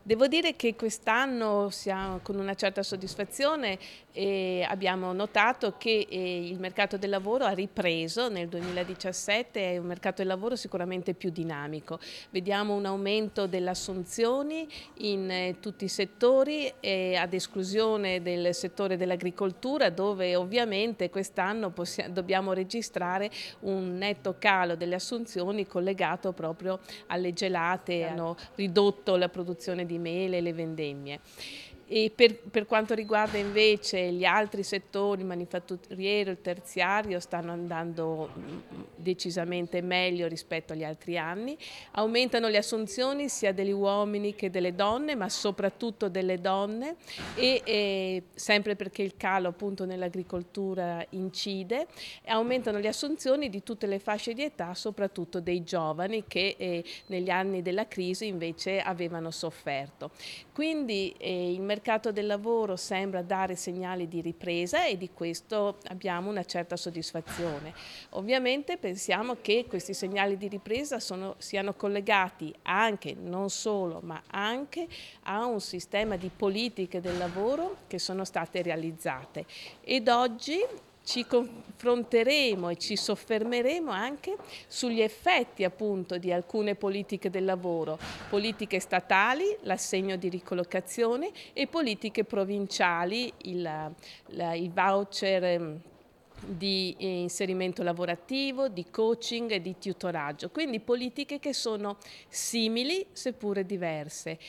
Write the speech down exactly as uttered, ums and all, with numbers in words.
Devo dire che quest'anno siamo con una certa soddisfazione e abbiamo notato che, ehm, il mercato del lavoro ha ripreso nel duemiladiciassette, è un mercato del lavoro sicuramente più dinamico. Vediamo un aumento delle assunzioni in eh, tutti i settori e ad esclusione del settore dell'agricoltura, dove ovviamente quest'anno possia dobbiamo registrare un netto calo delle assunzioni collegato proprio alle gelate, hanno ridotto la produzione di mele e le vendemmie. E per, per quanto riguarda invece gli altri settori, il manifatturiero, il terziario, stanno andando mm, decisamente meglio rispetto agli altri anni. Aumentano le assunzioni sia degli uomini che delle donne, ma soprattutto delle donne e eh, sempre perché il calo appunto nell'agricoltura incide, aumentano le assunzioni di tutte le fasce di età, soprattutto dei giovani che eh, negli anni della crisi invece avevano sofferto. Quindi eh, il mercato del lavoro sembra dare segnali di ripresa e di questo abbiamo una certa soddisfazione. Ovviamente pensiamo che questi segnali di ripresa sono, siano collegati anche, non solo, ma anche a un sistema di politiche del lavoro che sono state realizzate. Ed oggi ci confronteremo e ci soffermeremo anche sugli effetti appunto di alcune politiche del lavoro, politiche statali, l'assegno di ricollocazione e politiche provinciali, il, la, il voucher ehm, di inserimento lavorativo, di coaching e di tutoraggio, quindi politiche che sono simili seppure diverse